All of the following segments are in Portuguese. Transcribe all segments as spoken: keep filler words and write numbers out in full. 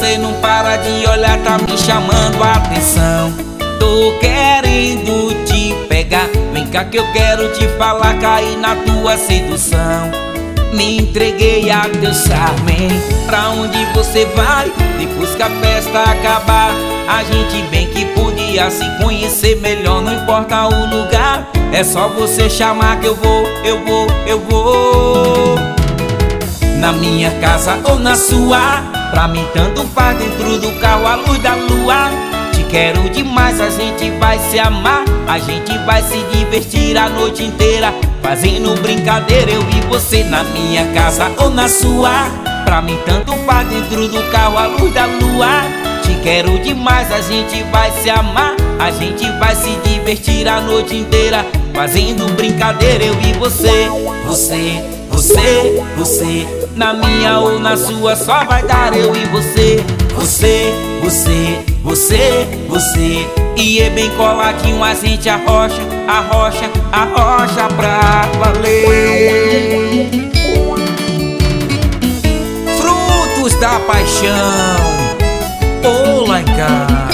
você não para de olhar, tá me chamando a atenção. Tô querendo te pegar, vem cá que eu quero te falar, cair na tua sedução. Me entreguei a teu charme. Pra onde você vai depois que a festa acabar? A gente bem que podia se conhecer melhor, não importa o lugar, é só você chamar que eu vou, eu vou, eu vou. Na minha casa ou na sua, pra mim tanto faz, dentro do carro à luz da lua. Te quero demais, a gente vai se amar, a gente vai se divertir a noite inteira, fazendo brincadeira eu e você. Na minha casa ou na sua, pra mim tanto faz, dentro do carro à luz da lua. Te quero demais, a gente vai se amar, a gente vai se divertir a noite inteira, fazendo brincadeira eu e você. Você, você, você, na minha ou na sua, só vai dar eu e você. Você, você, você, você, e é bem coladinho, a gente arrocha, arrocha, arrocha pra valer. Frutos da paixão, oh lá em casa.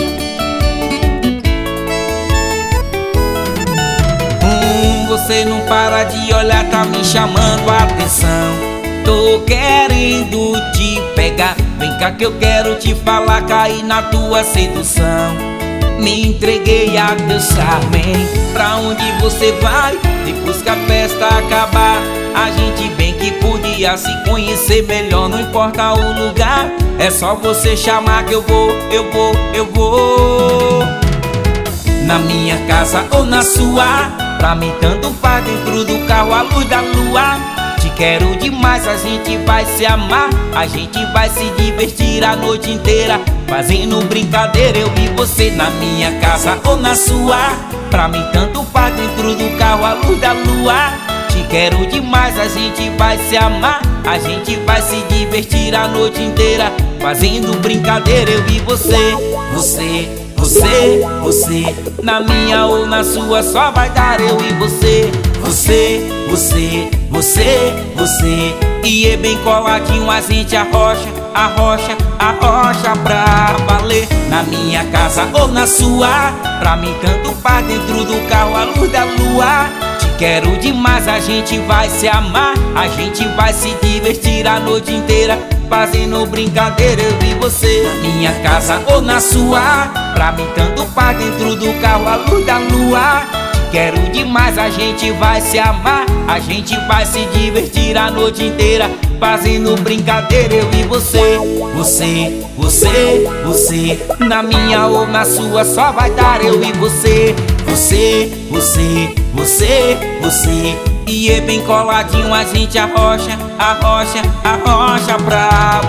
Hum, você não para de olhar, tá me chamando a atenção. Tô querendo te pegar, vem cá que eu quero te falar, cair na tua sedução. Me entreguei a teu charme. Pra onde você vai depois que a festa acabar? A gente bem que podia se conhecer melhor, não importa o lugar, é só você chamar que eu vou, eu vou, eu vou. Na minha casa ou na sua, pra mim tanto faz, dentro do carro à luz da lua. Te quero demais, a gente vai se amar, a gente vai se divertir a noite inteira, fazendo brincadeira eu e você. Na minha casa ou na sua, pra mim tanto faz, dentro do carro à luz da lua. Te quero demais, a gente vai se amar, a gente vai se divertir a noite inteira, fazendo brincadeira eu e você. Você, você, você, na minha ou na sua, só vai dar eu e você. Você, você, você, você, e é bem coladinho, a gente arrocha, arrocha, arrocha pra valer. Na minha casa ou na sua, pra mim tanto faz, dentro do carro à luz da lua. Te quero demais, a gente vai se amar, a gente vai se divertir a noite inteira, fazendo brincadeira eu e você. Na minha casa ou na sua, pra mim tanto faz, dentro do carro à luz da lua. Quero demais, a gente vai se amar, a gente vai se divertir a noite inteira, fazendo brincadeira eu e você. Você, você, você, na minha ou na sua, só vai dar eu e você. Você, você, você, você, e é bem coladinho, a gente arrocha, arrocha, arrocha pra